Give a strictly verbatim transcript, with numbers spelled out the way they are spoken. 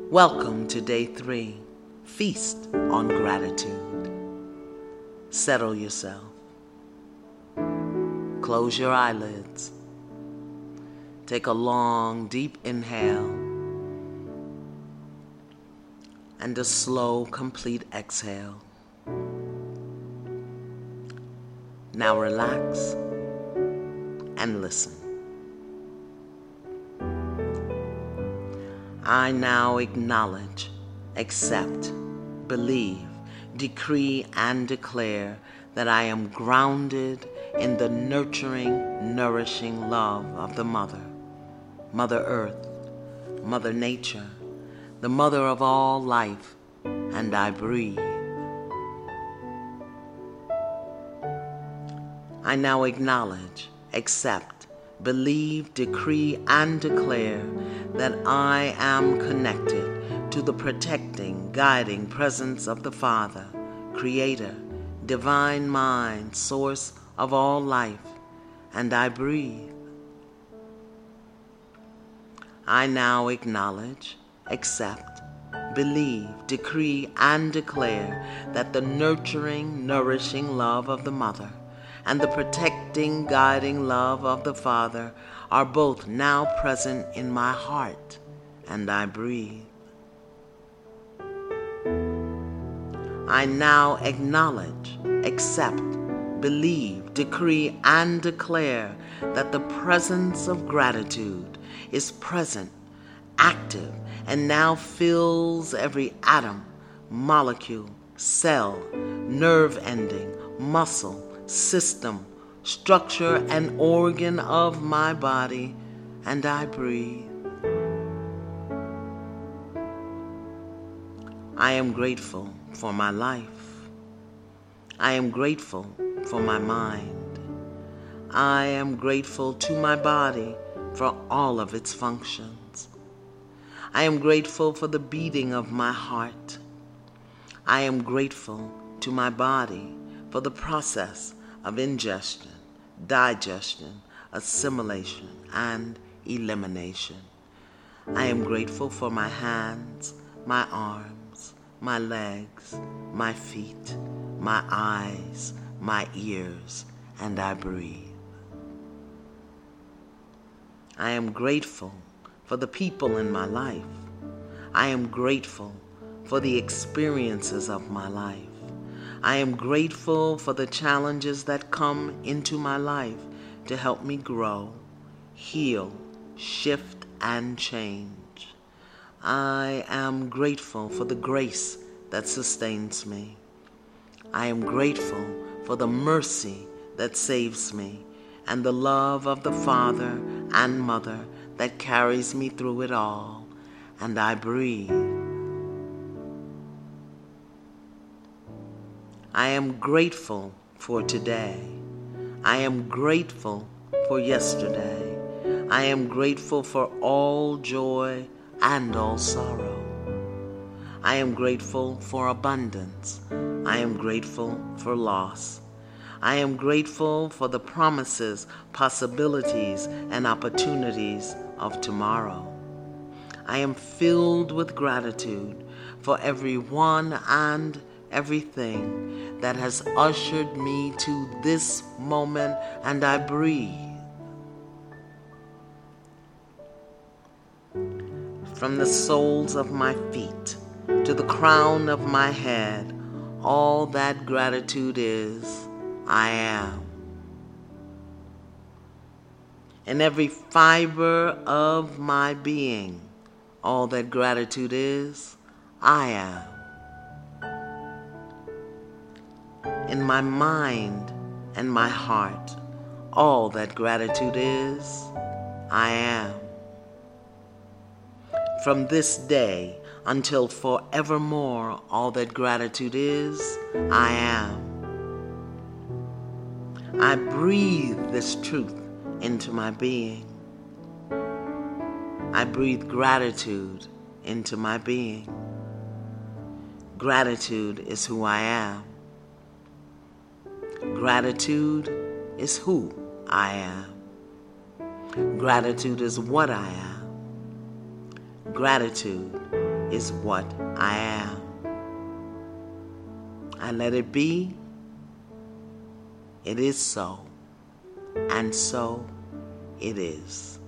Welcome to day three, Feast on Gratitude. Settle yourself. Close your eyelids. Take a long, deep inhale and a slow, complete exhale. Now relax and listen. I now acknowledge, accept, believe, decree, and declare that I am grounded in the nurturing, nourishing love of the Mother, Mother Earth, Mother Nature, the Mother of all life, and I breathe. I now acknowledge, accept, believe, decree, and declare that I am connected to the protecting, guiding presence of the Father, Creator, Divine Mind, Source of all life, and I breathe. I now acknowledge, accept, believe, decree, and declare that the nurturing, nourishing love of the Mother and the protecting, guiding love of the Father are both now present in my heart, and I breathe. I now acknowledge, accept, believe, decree, and declare that the presence of gratitude is present, active, and now fills every atom, molecule, cell, nerve ending, muscle, system, structure, and organ of my body, and I breathe. I am grateful for my life. I am grateful for my mind. I am grateful to my body for all of its functions. I am grateful for the beating of my heart. I am grateful to my body for the process of ingestion, digestion, assimilation, and elimination. I am grateful for my hands, my arms, my legs, my feet, my eyes, my ears, and I breathe. I am grateful for the people in my life. I am grateful for the experiences of my life. I am grateful for the challenges that come into my life to help me grow, heal, shift, and change. I am grateful for the grace that sustains me. I am grateful for the mercy that saves me and the love of the Father and Mother that carries me through it all, and I breathe. I am grateful for today. I am grateful for yesterday. I am grateful for all joy and all sorrow. I am grateful for abundance. I am grateful for loss. I am grateful for the promises, possibilities, and opportunities of tomorrow. I am filled with gratitude for everyone and everything that has ushered me to this moment, and I breathe. From the soles of my feet to the crown of my head, all that gratitude is, I am. In every fiber of my being, all that gratitude is, I am. In my mind and my heart, all that gratitude is, I am. From this day until forevermore, all that gratitude is, I am. I breathe this truth into my being. I breathe gratitude into my being. Gratitude is who I am. Gratitude is who I am. Gratitude is what I am. Gratitude is what I am. I let it be. It is so, and so it is.